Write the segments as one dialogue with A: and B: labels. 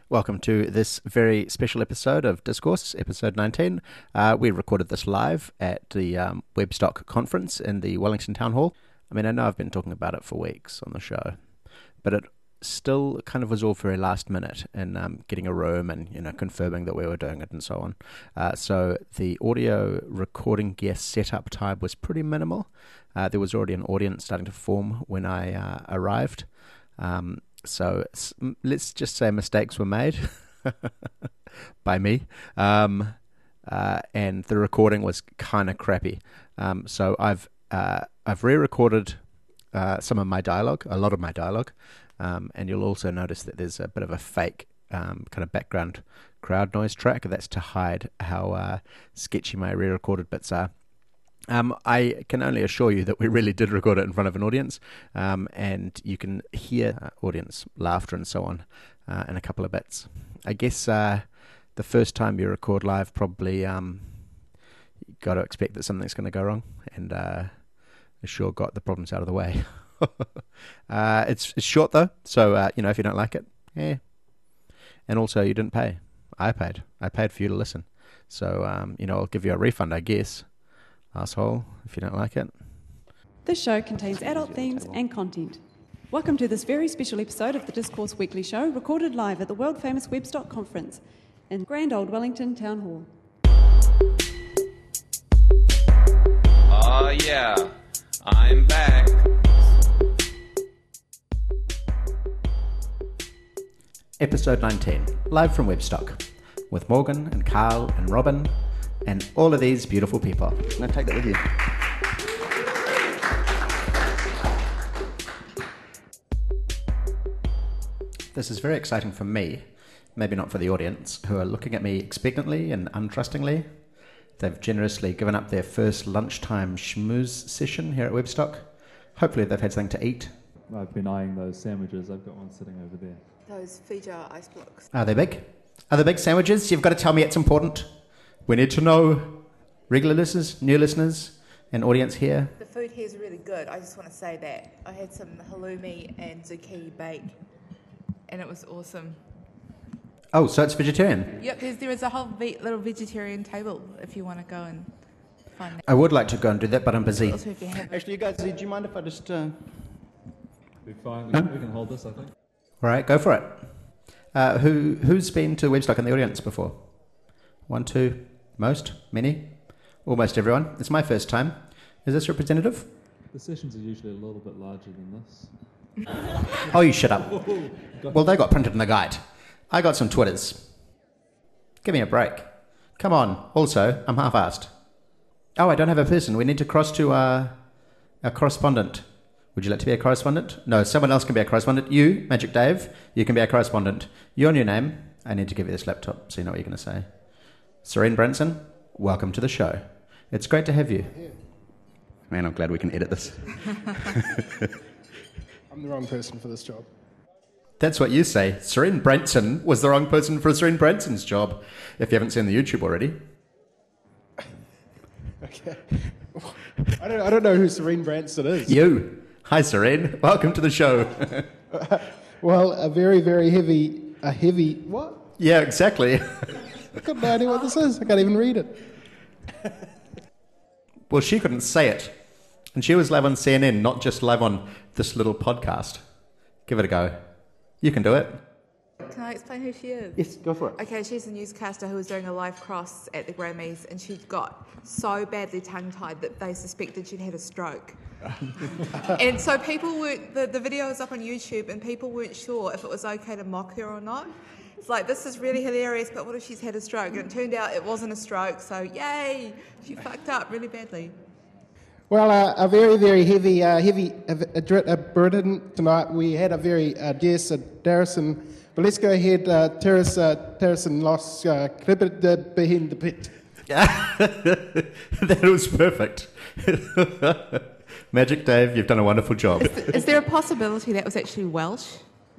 A: Welcome to this very special episode of Discourse, episode 19. We recorded this live at the Webstock conference in the Wellington Town Hall. I mean, I know I've been talking about it for weeks on the show, but it still kind of was all very last minute in getting a room and, confirming that we were doing it and so on. So the audio recording gear setup time was pretty minimal. There was already an audience starting to form when I arrived. So let's just say mistakes were made by me, and the recording was kind of crappy. So I've re-recorded some of my dialogue, a lot of my dialogue, and you'll also notice that there's a bit of a fake kind of background crowd noise track. That's to hide how sketchy my re-recorded bits are. I can only assure you that we really did record it in front of an audience, and you can hear audience laughter and so on in a couple of bits. I guess the first time you record live, probably you got to expect that something's going to go wrong, and I sure got the problems out of the way. It's short though, so if you don't like it, yeah. And also, you didn't pay. I paid for you to listen, so I'll give you a refund, I guess. Asshole, if you don't like it.
B: This show contains adult themes and content. Welcome to this very special episode of the Discourse Weekly Show, recorded live at the world-famous Webstock Conference in grand old Wellington Town Hall.
C: Oh yeah, I'm back.
A: Episode 19, live from Webstock, with Morgan and Carl and Robin and all of these beautiful people. I'm going to take that with you. This is very exciting for me, maybe not for the audience, who are looking at me expectantly and untrustingly. They've generously given up their first lunchtime schmooze session here at Webstock. Hopefully they've had something to eat.
D: I've been eyeing those sandwiches. I've got one sitting over there.
E: Those Feijoa ice blocks.
A: Are they big? Are they big sandwiches? You've got to tell me it's important. We need to know. Regular listeners, new listeners, and audience here.
E: The food here is really good. I just want to say that. I had some halloumi and zucchini bake, and it was awesome.
A: Oh, so it's vegetarian?
E: Yep, there is a whole little vegetarian table if you want to go and find that.
A: I would like to go and do that, but I'm busy.
E: Also, if you have
A: Actually, you guys, do you mind if I just...
D: Be fine. We can hold this, I think.
A: All right, go for it. Who's been to Webstock in the audience before? One, two, most, many, almost everyone. It's my first time. Is this representative?
D: The sessions are usually a little bit larger than this.
A: Oh, you shut up. Well, they got printed in the guide. I got some Twitters. Give me a break. Come on. Also, I'm half-assed. Oh, I don't have a person. We need to cross to a correspondent. Would you like to be a correspondent? No, someone else can be a correspondent. You, Magic Dave, you can be a correspondent. Your new name. I need to give you this laptop so you know what you're going to say. Serene Branson, welcome to the show. It's great to have you. Man, I'm glad we can edit this.
F: I'm the wrong person for this job.
A: That's what you say. Serene Branson was the wrong person for Serene Branson's job, if you haven't seen the YouTube already.
F: Okay. I don't know who Serene Branson is.
A: You. Hi, Serene. Welcome to the show.
F: Well, a very, very heavy... What?
A: Yeah, exactly.
F: I've got no idea what this is. I can't even read it.
A: Well, she couldn't say it. And she was live on CNN, not just live on this little podcast. Give it a go. You can do it.
E: Can I explain who she is?
A: Yes, go for it.
E: Okay, she's a newscaster who was doing a live cross at the Grammys, and she got so badly tongue-tied that they suspected she'd had a stroke. And so people weren't... The video was up on YouTube, and people weren't sure if it was okay to mock her or not. It's like, this is really hilarious, but what if she's had a stroke? And it turned out it wasn't a stroke, so yay! She fucked up really badly.
F: Well, a very, very heavy burden tonight. We had a very dear Darrison. But let's go ahead, Terracin lost clipped behind the pit.
A: That was perfect. Magic Dave, you've done a wonderful job.
E: Is there a possibility that was actually Welsh?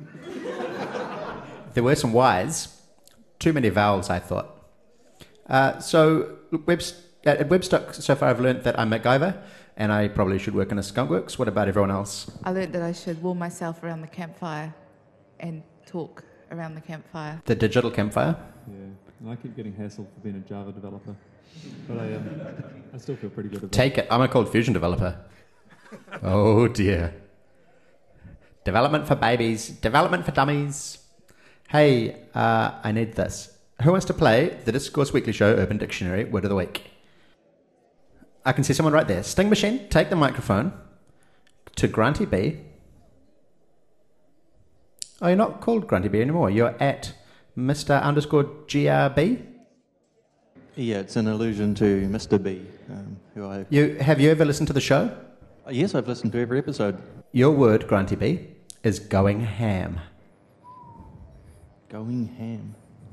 A: There were some Y's. Too many vowels, I thought. So at Webstock, so far I've learnt that I'm MacGyver, and I probably should work in a skunkworks. What about everyone else?
E: I learned that I should warm myself around the campfire and talk around the campfire.
A: The digital campfire.
D: Yeah, and I keep getting hassled for being a Java developer, but I still feel pretty good about it.
A: Take it. I'm a Cold Fusion developer. Oh dear. Development for babies. Development for dummies. Hey, I need this. Who wants to play the Discourse Weekly Show Urban Dictionary Word of the Week? I can see someone right there. Sting Machine, take the microphone to Grunty B. Oh, you're not called Grunty B anymore. You're at Mr_GRB.
G: Yeah, it's an allusion to Mr. B, who I...
A: Have you ever listened to the show?
G: Yes, I've listened to every episode.
A: Your word, Grunty B, is going ham.
G: Going ham.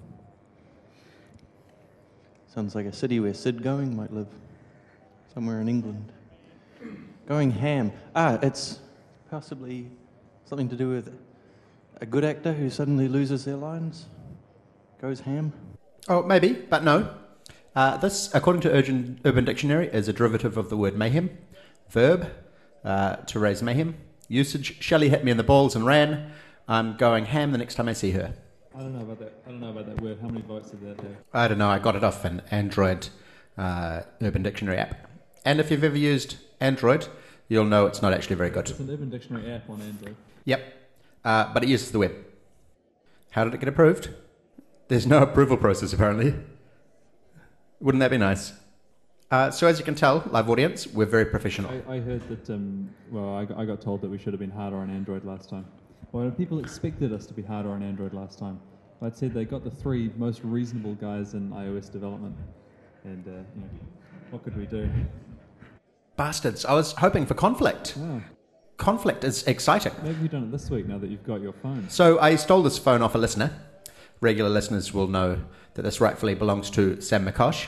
G: Sounds like a city where Sid Going might live. Somewhere in England. Going ham. It's possibly something to do with a good actor who suddenly loses their lines. Goes ham.
A: Oh, maybe, but no. This, according to Urban Dictionary, is a derivative of the word mayhem. Verb, to raise mayhem. Usage, Shelley hit me in the balls and ran. I'm going ham the next time I see her.
D: I don't know about that word. How many votes did that have?
A: I don't know. I got it off an Android Urban Dictionary app. And if you've ever used Android, you'll know it's not actually very good.
D: It's an Urban Dictionary app on Android.
A: Yep. But it uses the web. How did it get approved? There's no approval process, apparently. Wouldn't that be nice? So as you can tell, live audience, we're very professional.
D: I heard that, I got told that we should have been harder on Android last time. Well, people expected us to be harder on Android last time. I'd said they got the 3 most reasonable guys in iOS development. And, what could we do?
A: Bastards. I was hoping for conflict.
D: Oh.
A: Conflict is exciting.
D: Maybe you've done it this week now that you've got your phone.
A: So I stole this phone off a listener. Regular listeners will know that this rightfully belongs to Sam McCosh,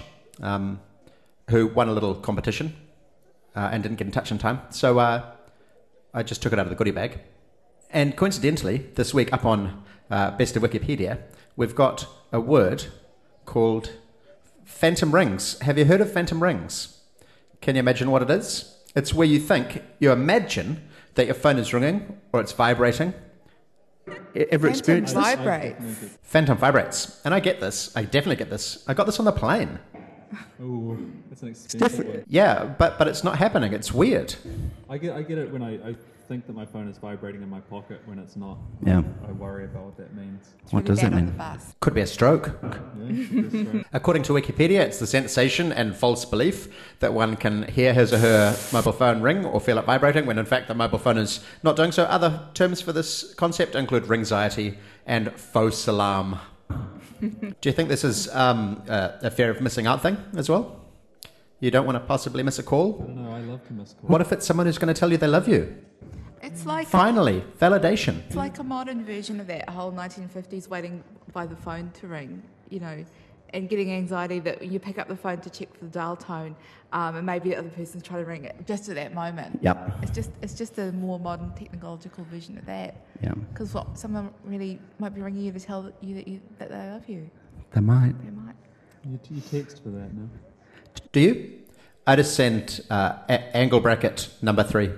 A: who won a little competition and didn't get in touch in time. So I just took it out of the goodie bag. And coincidentally, this week up on Best of Wikipedia, we've got a word called phantom rings. Have you heard of phantom rings? Can you imagine what it is? It's where you imagine that your phone is ringing or it's vibrating. Ever experienced this?
E: Vibrates.
A: Phantom vibrates. And I get this. I definitely get this. I got this on the plane.
D: Oh, that's an expensive one.
A: Yeah, but it's not happening. It's weird.
D: I get it when I think that my phone is vibrating in my pocket when it's not.
A: Yeah.
D: I worry about what that means.
A: What does that mean? Could be a stroke.
D: Yeah,
A: According to Wikipedia, it's the sensation and false belief that one can hear his or her mobile phone ring or feel it vibrating when in fact the mobile phone is not doing so. Other terms for this concept include ringxiety and faux alarm. Do you think this is a fear of missing out thing as well? You don't want to possibly miss a call?
D: I don't know, I love to miss calls.
A: What if it's someone who's going to tell you they love you?
E: It's like
A: Finally, validation.
E: It's like a modern version of that whole 1950s waiting by the phone to ring, and getting anxiety that you pick up the phone to check for the dial tone, and maybe the other person's trying to ring it just at that moment.
A: Yep.
E: It's just a more modern technological version of that.
A: Yeah.
E: Because someone really might be ringing you to tell you that they love you.
A: They might.
E: They might.
D: You text for that now.
A: Do you? I just sent angle bracket number 3.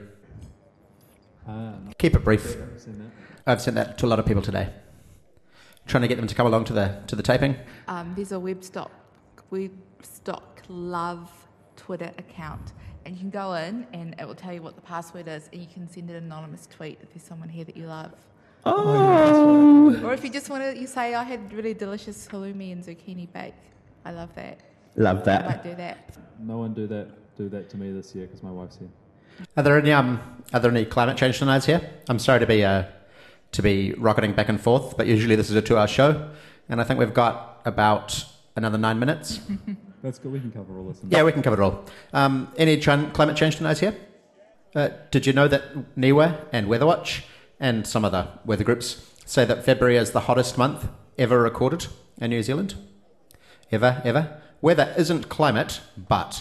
A: Keep it brief.
D: I've seen that.
A: I've sent that to a lot of people today. Trying to get them to come along to the taping.
E: There's a Webstock Love Twitter account, and you can go in and it will tell you what the password is, and you can send an anonymous tweet if there's someone here that you love.
A: Oh.
E: Or if you just want to, you say, I had really delicious halloumi and zucchini bake. I love that.
A: Love
E: I
A: that.
E: might do that.
D: No one do that to me this year because my wife's here.
A: Are there any climate change deniers here? I'm sorry to be rocketing back and forth, but usually this is a 2-hour show, and I think we've got about another 9 minutes.
D: That's good. We can cover all this.
A: Yeah, we can cover it all. Any climate change deniers here? Did you know that NIWA and Weatherwatch and some other weather groups say that February is the hottest month ever recorded in New Zealand? Ever? Weather isn't climate, but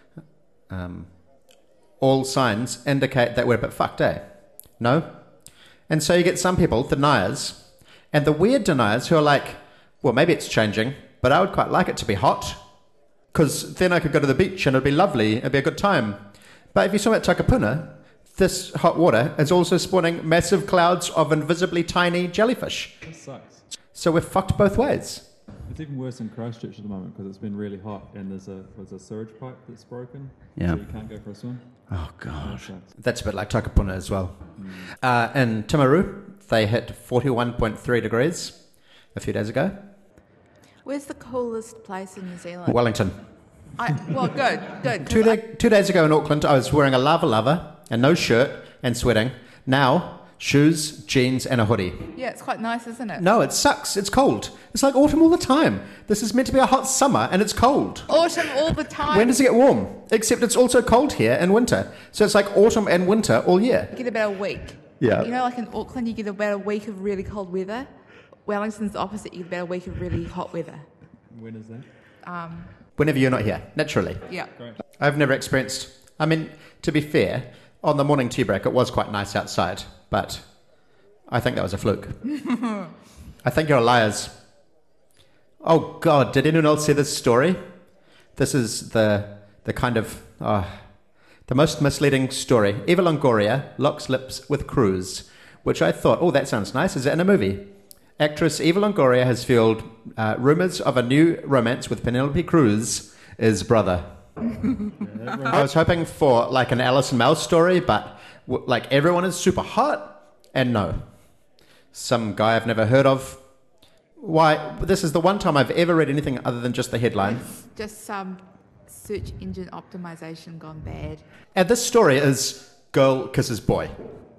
A: all signs indicate that we're a bit fucked, eh? No? And so you get some people, deniers, and the weird deniers who are like, well, maybe it's changing, but I would quite like it to be hot, because then I could go to the beach and it'd be lovely, it'd be a good time. But if you saw at Takapuna, this hot water is also spawning massive clouds of invisibly tiny jellyfish.
D: That sucks.
A: So we're fucked both ways.
D: It's even worse in Christchurch at the moment because it's been really hot and there's a sewage pipe that's broken.
A: Yeah.
D: So you can't go for a swim.
A: Oh, God.
D: That sucks.
A: That's a bit like Takapuna as well. In Timaru, they hit 41.3 degrees a few days ago.
E: Where's the coolest place in New Zealand?
A: Wellington.
E: Good.
A: 2 days ago in Auckland, I was wearing a lava and no shirt and sweating. Now, shoes, jeans, and a hoodie.
E: Yeah, it's quite nice, isn't it?
A: No, it sucks. It's cold. It's like autumn all the time. This is meant to be a hot summer, and it's cold.
E: Autumn all the time.
A: When does it get warm? Except it's also cold here in winter. So it's like autumn and winter all year.
E: You get about a week.
A: Yeah.
E: You know, like in Auckland, you get about a week of really cold weather. Wellington's the opposite. You get about a week of really hot weather.
D: When is that?
A: Whenever you're not here, naturally.
E: Yeah.
D: Great.
A: I've never experienced... I mean, to be fair, on the morning tea break, it was quite nice outside, but I think that was a fluke. I think you're liars. Oh, God, did anyone else see this story? This is the kind of... the most misleading story. Eva Longoria locks lips with Cruz, which I thought, oh, that sounds nice. Is it in a movie? Actress Eva Longoria has fueled rumours of a new romance with Penelope Cruz's brother. I was hoping for like an Alice and Mel story, but like everyone is super hot, and no. Some guy I've never heard of. Why? This is the one time I've ever read anything other than just the headline.
E: Just some search engine optimization gone bad.
A: And this story is girl kisses boy.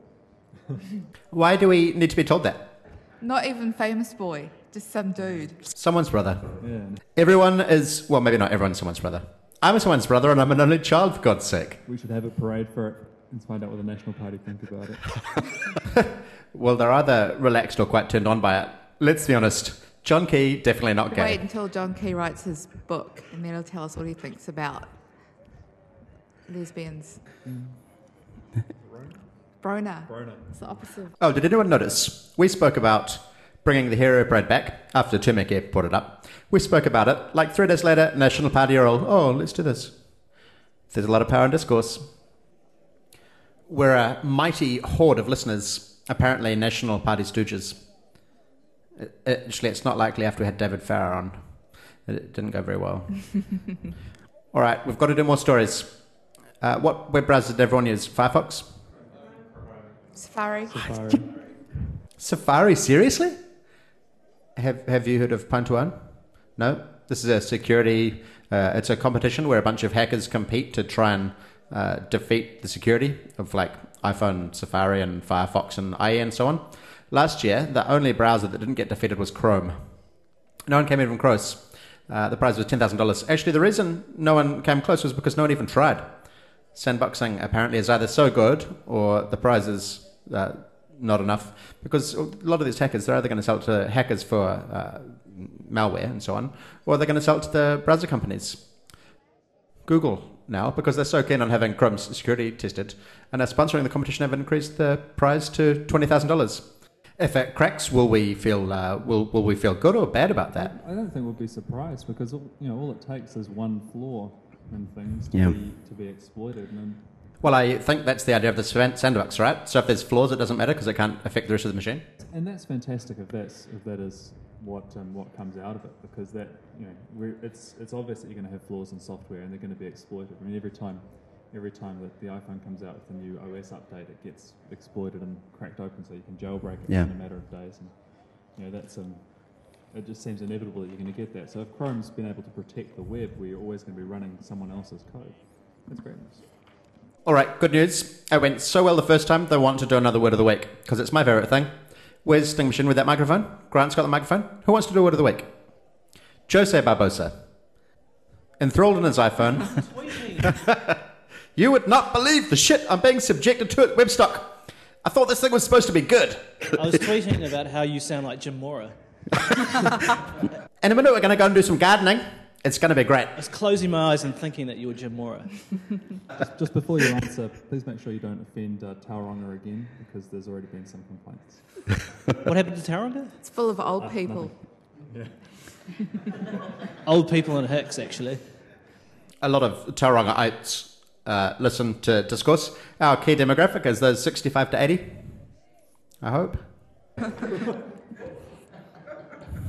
A: Why do we need to be told that?
E: Not even famous boy, just some dude.
A: Someone's brother.
D: Yeah.
A: Everyone is, well, maybe not everyone's someone's brother. I'm someone's brother and I'm an only child, for God's sake.
D: We should have a parade for it and find out what the National Party think about it.
A: Well, they're either relaxed or quite turned on by it. Let's be honest. John Key, definitely not gay.
E: Wait until John Key writes his book and then he'll tell us what he thinks about lesbians. Brona. It's the opposite.
A: Oh, did anyone notice? We spoke about bringing the hero parade back after Tumeke brought it up. We spoke about it. Like 3 days later, National Party are all, oh, let's do this. There's a lot of power in discourse. We're a mighty horde of listeners, apparently National Party stooges. Actually, it's not likely after we had David Farrar on. It didn't go very well. All right, we've got to do more stories. What web browser did everyone use? Firefox?
E: Safari.
A: Safari, seriously? Have you heard of Pantuan? No? This is a security... it's a competition where a bunch of hackers compete to try and defeat the security of like iPhone, Safari and Firefox and IE and so on. Last year, the only browser that didn't get defeated was Chrome. No one came even close. The prize was $10,000. Actually, the reason no one came close was because no one even tried. Sandboxing apparently is either so good or the prize is not enough, because a lot of these hackers, they're either going to sell it to hackers for malware and so on, or they're going to sell it to the browser companies. Google now, because they're so keen on having Chrome's security tested, and are sponsoring the competition, have increased the prize to $20,000. If it cracks, will we feel will we feel good or bad about that?
D: I don't think we'll be surprised because all it takes is one flaw in things
A: Yeah.
D: to be exploited. And
A: Well, I think that's the idea of the sandbox, right? So if there's flaws, it doesn't matter because it can't affect the rest of the machine.
D: that's fantastic if that is what comes out of it, because that it's obvious that you're going to have flaws in software and they're going to be exploited. I mean, every time that the iPhone comes out with a new OS update, it gets exploited and cracked open, so you can jailbreak it
A: Yeah.
D: in a matter of days. And that's it just seems inevitable that you're going to get that. So if Chrome's been able to protect the web, where you're always going to be running someone else's code, that's great news.
A: All right, good news. It went so well the first time, they want to do another word of the week because it's my favourite thing. Where's Sting Machine with that microphone? Grant's got the microphone. Who wants to do a word of the week? Jose Barbosa. Enthralled in his iPhone. You would not believe the shit I'm being subjected to at Webstock. I thought this thing was supposed to be good.
H: I was tweeting about how you sound like Jim Mora.
A: In a minute, we're going to go and do some gardening. It's going to be great.
H: I was closing my eyes and thinking that you were Jim Mora.
D: Just before you answer, please make sure you don't offend Tauranga again, because there's already been some complaints.
H: What happened to Tauranga?
E: It's full of old people.
H: Old people in Hicks, actually.
A: A lot of Taurangaites listen to Discourse. Our key demographic is those 65 to 80, I hope.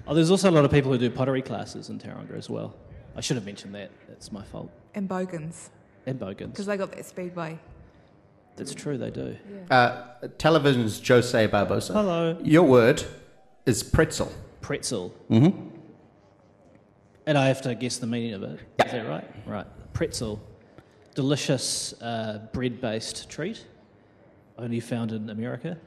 H: Oh, there's also a lot of people who do pottery classes in Tauranga as well. I should have mentioned that. That's my fault.
E: And Bogans,
H: And Bogans.
E: because they got that speedway.
H: That's true, they do.
A: Television's Jose Barbosa.
H: Hello.
A: Your word is pretzel.
H: Pretzel.
A: Mm-hmm.
H: And I have to guess the meaning of it.
A: Yeah.
H: Is that right? Right. Pretzel. Delicious bread-based treat. Only found in America.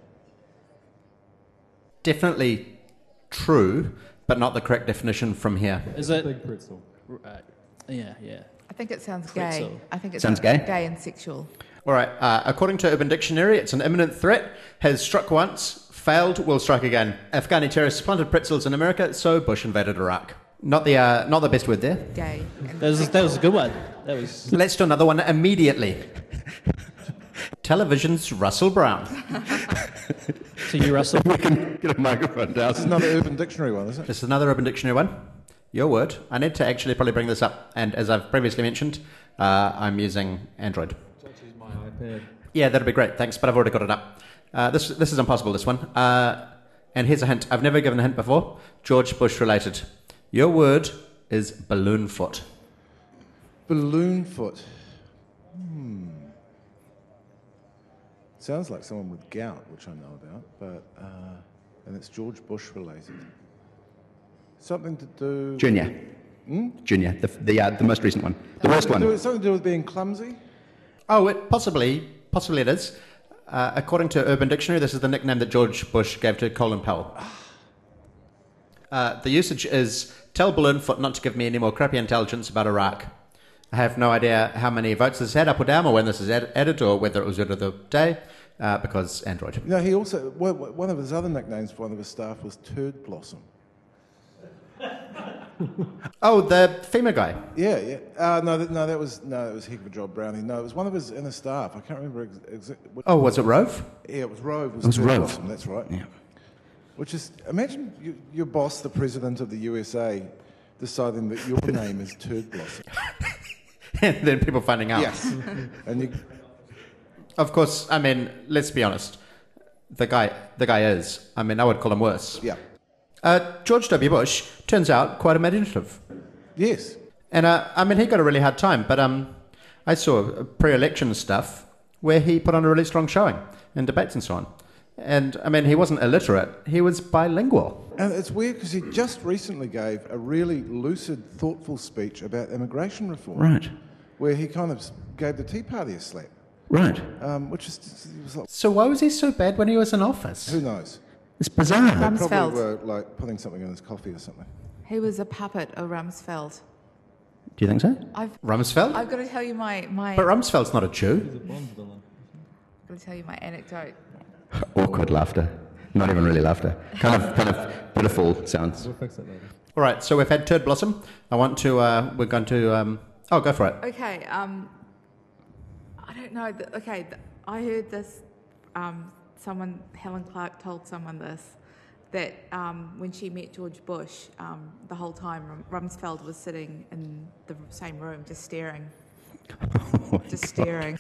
A: Definitely true, but not the correct definition from here.
H: Is it?
D: Big pretzel.
H: Right. Yeah.
E: I think it sounds
H: Pretzel.
E: gay. I think it
A: Sounds
E: sounds
A: gay?
E: gay and sexual.
A: All right. According to Urban Dictionary, it's an imminent threat. Has struck once, failed, will strike again. Afghani terrorists planted pretzels in America, so Bush invaded Iraq. Not the best word there.
E: Gay. And
H: That was a good one. That was.
A: Let's do another one immediately. Television's Russell Brown.
H: To you, Russell.
A: We can get a microphone down.
I: This is another Urban Dictionary one, isn't it?
A: This is another Urban Dictionary one. Your word. I need to actually probably bring this up. And as I've previously mentioned, I'm using Android.
D: Just use my iPad.
A: Yeah, that'd be great. Thanks, but I've already got it up. This is impossible, this one. And here's a hint. I've never given a hint before. George Bush related. Your word is balloon foot.
I: Balloon foot. Sounds like someone with gout, which I know about, but and it's George Bush related. Something to do.
A: Junior. Junior, the most recent one. The worst one.
I: Something to do with being clumsy.
A: Oh, possibly it is. According to Urban Dictionary, this is the nickname that George Bush gave to Colin Powell. The usage is, tell Balloonfoot not to give me any more crappy intelligence about Iraq. I have no idea how many votes this had, up or down, or when this is added, or whether it was word of the day, because Android.
I: No, he also, one of his other nicknames for one of his staff was Turd Blossom.
A: Oh, the FEMA guy.
I: Yeah. No, that was Heck of a Job Brownie. No, it was one of his inner staff. I can't remember exactly.
A: Oh, was it Rove?
I: Yeah, it was Rove.
A: It was
I: Turd
A: Rove.
I: Blossom, that's right.
A: Yeah.
I: Which is, imagine your boss, the president of the USA, deciding that your name is Turd Blossom.
A: And then people finding out.
I: Yes. And you,
A: Of course, I mean, let's be honest. The guy is. I mean, I would call him worse.
I: yeah.
A: George W. Bush turns out quite imaginative.
I: Yes.
A: And, I mean, he got a really hard time, but I saw pre-election stuff where he put on a really strong showing in debates and so on. And, I mean, he wasn't illiterate. He was bilingual.
I: And it's weird because he just recently gave a really lucid, thoughtful speech about immigration reform.
A: Right.
I: Where he kind of gave the Tea Party a slap.
A: Right.
I: Which is, it was like,
A: So why was he so bad when he was in office?
I: who knows?
A: It's bizarre.
I: Probably
E: Rumsfeld.
I: were like putting something in his coffee or something.
E: He was a puppet of Rumsfeld.
A: Do you think so? Rumsfeld?
E: I've got to tell you my
A: But Rumsfeld's not a Jew.
D: He's a Bond villain.
E: I've got to tell you my anecdote.
A: Awkward laughter. Not even really laughter. Kind of pitiful sounds.
D: We'll fix it later.
A: All right, so we've had Turd Blossom. We're going to, go for it.
E: Okay, I don't know. I heard this. Helen Clark told someone this, that when she met George Bush, the whole time Rumsfeld was sitting in the same room, just staring. Staring.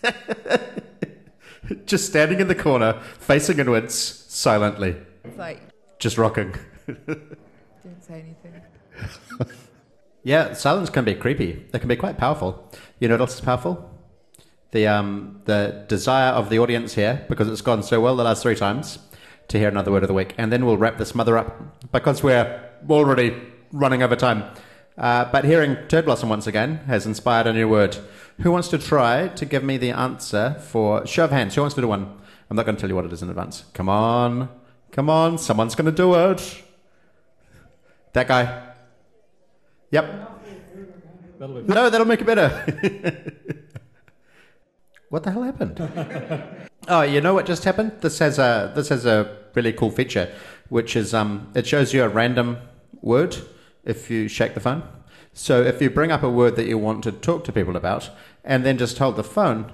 A: Just standing in the corner, facing inwards, silently,
E: It's like,
A: just rocking.
E: didn't say anything.
A: Yeah, silence can be creepy. It can be quite powerful. You know what else is powerful? The desire of the audience here, because it's gone so well the last 3 times, to hear another word of the week. And then we'll wrap this mother up, because we're already running over time. But hearing Turd Blossom once again has inspired a new word. Who wants to try to give me the answer for... Show of hands, who wants to do one? I'm not going to tell you what it is in advance. Come on, someone's going to do it. That guy. Yep. That'll make it better. What the hell happened? Oh, you know what just happened? This has a really cool feature, which is it shows you a random word if you shake the phone. So if you bring up a word that you want to talk to people about, and then just hold the phone,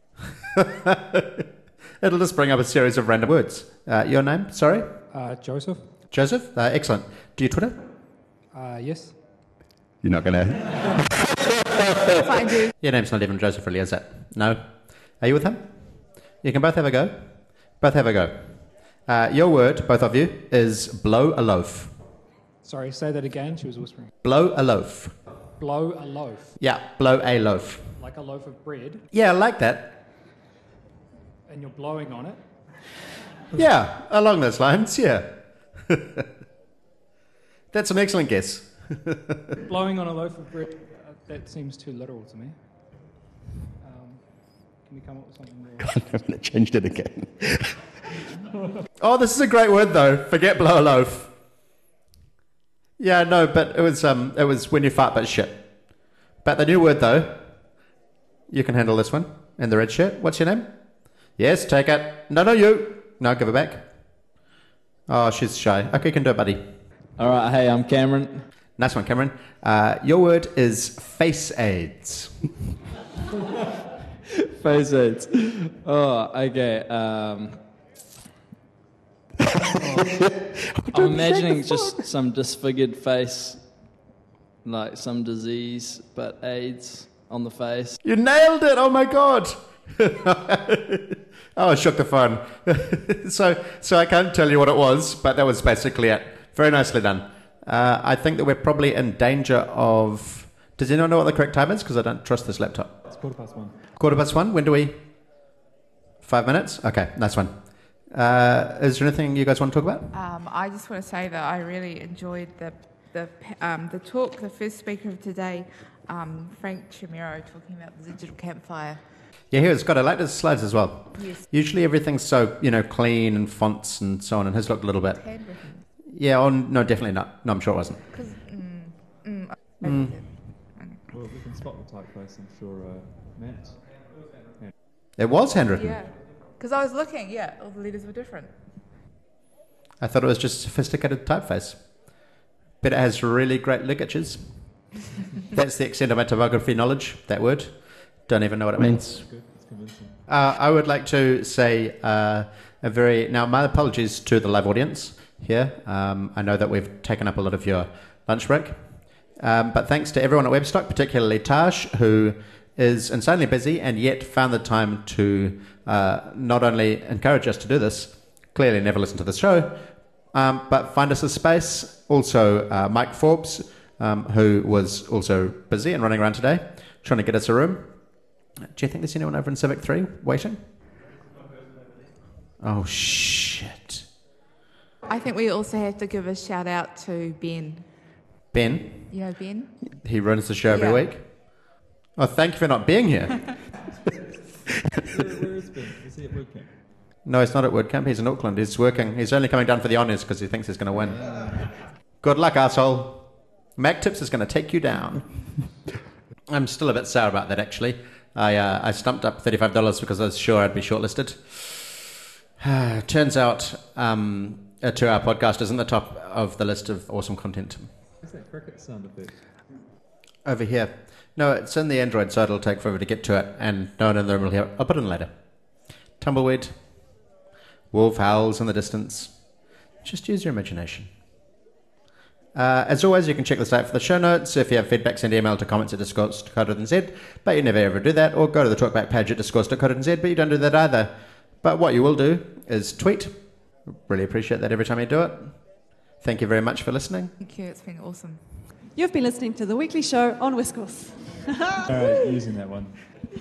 A: it'll just bring up a series of random words. Your name? Sorry?
J: Joseph.
A: Joseph? Excellent. Do you Twitter?
J: Yes.
A: You're not going to...
E: Fine, dude.
A: Your name's not even Joseph, really, is it? No? Are you with him? You can both have a go. Both have a go. Your word, both of you, is blow a loaf.
J: Sorry, say that again. She was whispering.
A: Blow a loaf.
J: Blow a loaf.
A: Yeah, blow a loaf.
J: Like a loaf of bread,
A: Yeah, I like that.
J: and you're blowing on it.
A: Yeah, along those lines, yeah. That's an excellent guess.
J: Blowing on a loaf of bread, that seems too literal to me. Can we come up with something more?
A: I haven't changed it again. Oh, this is a great word though. Forget blow a loaf. Yeah, no, but it was when you fart but shit. But the new word though, you can handle this one in the red shirt. What's your name? Yes, take it. No, you. No, give it back. Oh, she's shy. Okay, you can do it, buddy.
K: All right, hey, I'm Cameron.
A: Nice one, Cameron. Your word is face aids.
K: Face aids. Oh, okay. I'm imagining just some disfigured face, like some disease, but AIDS on the face.
A: You nailed it! Oh my god! Oh, I shook the phone. so I can't tell you what it was, but that was basically it. Very nicely done. I think that we're probably in danger of... Does anyone know what the correct time is? Because I don't trust this laptop.
D: It's 1:15.
A: 1:15? When do we... 5 minutes? Okay, nice one. Is there anything you guys want to talk about?
E: I just want to say that I really enjoyed the talk, the first speaker of today, Frank Chimero, talking about the digital campfire.
A: Yeah, here, Scott, I like the slides as well.
E: Yes.
A: Usually everything's so, clean and fonts and so on, and his looked a little bit...
E: Handwritten.
A: Yeah, no, definitely not. No, I'm sure it wasn't.
D: Well, we can spot the typeface, I'm sure, Matt.
A: It was handwritten.
E: Yeah, because I was looking, all the letters were different.
A: I thought it was just sophisticated typeface. But it has really great ligatures. That's the extent of my typography knowledge, that word. Don't even know what it means.
D: It's convincing.
A: I would like to say now my apologies to the live audience here. I know that we've taken up a lot of your lunch break. But thanks to everyone at Webstock, particularly Taj, who is insanely busy and yet found the time to not only encourage us to do this, clearly never listen to the show, but find us a space. Also, Mike Forbes, who was also busy and running around today, trying to get us a room. Do you think there's anyone over in Civic 3 waiting? Oh, shit.
E: I think we also have to give a shout out to Ben.
A: Ben?
E: You know Ben?
A: He runs the show every week. Oh, thank you for not being here.
D: Where is Ben? Is he at WordCamp?
A: No, he's not at WordCamp. He's in Auckland. He's working. He's only coming down for the honours because he thinks he's going to win. Good luck, arsehole. Mac Tips is going to take you down. I'm still a bit sour about that, actually. I stumped up $35 because I was sure I'd be shortlisted. Turns out a 2-hour podcast isn't the top of the list of awesome content.
D: What's that cricket sound effect?
A: Over here. No, it's in the Android, so it'll take forever to get to it, and no one in the room will hear it. I'll put it in later. Tumbleweed. Wolf howls in the distance. Just use your imagination. As always, you can check the site for the show notes. If you have feedback, send email to comments@discourse.co.nz, but you never ever do that, or go to the talkback page at discourse.co.nz, but you don't do that either. But what you will do is tweet. Really appreciate that every time you do it. Thank you very much for listening.
E: Thank you, it's been awesome.
B: You've been listening to The Weekly Show on Whiscourse.
D: All right, using that one.